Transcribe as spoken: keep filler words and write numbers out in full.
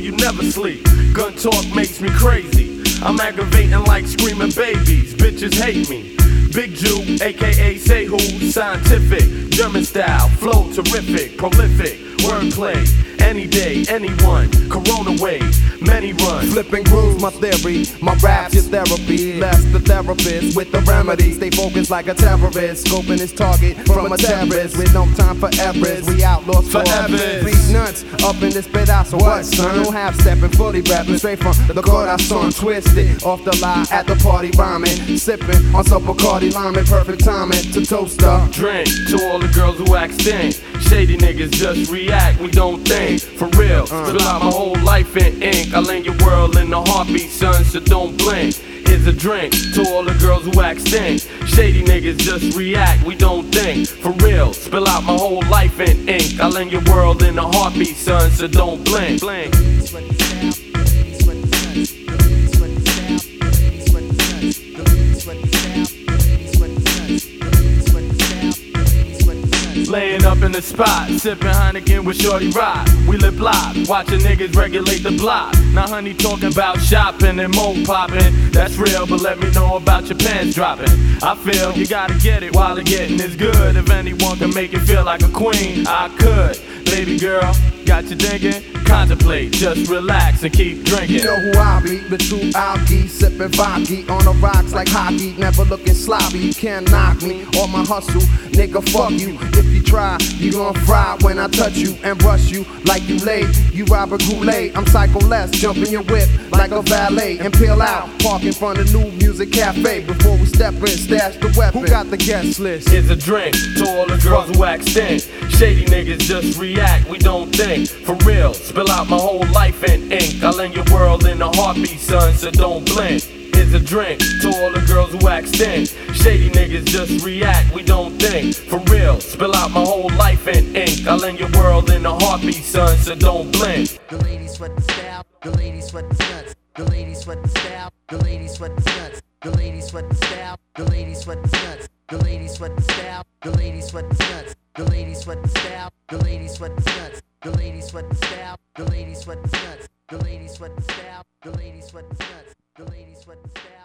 you never sleep. Gun talk makes me crazy. I'm aggravating like screaming babies. Bitches hate me. Big Jew, aka say who, scientific, German style, flow terrific, prolific, wordplay, any day, anyone, Corona wave, many run. Flipping grooves, my theory, my rap's your therapy. Less the therapist with the remedy. Stay focused like a terrorist, scoping his target from a terrorist. With no time for errors, we outlaws forever. Beat nuts up in this pedazo, what son? No half stepping, fully rapping, straight from the corazon, twisted off the lie at the party, rhyming, sipping on some Bacardi. Lime perfect timing to toast up. Drink to all the girls who act stink. Shady niggas just react, we don't think. For real, uh. Spill out my whole life in ink. I land your world in a heartbeat, son, so don't blink. Here's a drink to all the girls who act stink. Shady niggas just react, we don't think. For real, spill out my whole life in ink. I land your world in a heartbeat, son, so don't blink. Blink. Laying up in the spot, sipping Heineken with Shorty Rock. We live block, watching niggas regulate the block. Now honey talking about shopping and mo popping. That's real, but let me know about your pants dropping. I feel you gotta get it while the getting is good. If anyone can make it feel like a queen, I could. Baby girl, got you thinking? Contemplate, just relax and keep drinking. You know who I be, the true alky, sipping vodka on the rocks like hockey, never looking sloppy. You can't knock me or my hustle, nigga. Fuck you. If you try, you gon' fry when I touch you and rush you like you late. You Robert Goulet, I'm psycho less, jump in your whip like a valet and peel out. Park in front of New Music Cafe before we step in, stash the weapon. Who got the guest list? Here's a drink to all the girls who act stink. Shady niggas just react, we don't think. For real, spill out my whole life in ink. I land your world in a heartbeat, son, so don't blink. Here's a drink to all the girls who act stink. Shady niggas just react, we don't think. For real, spill out my whole life in ink. I land your world in a heartbeat, son, so don't blink. The ladies sweat the style, the ladies sweat the nuts. The ladies sweat the style, the ladies sweat the nuts. The ladies sweat the style, the ladies sweat the nuts. The ladies sweat the style, the ladies sweat the nuts. The ladies sweat the style, the ladies sweat the nuts. The ladies sweat the style, the ladies sweat the nuts. The ladies sweat the style, the ladies sweat the nuts. The ladies sweat the style.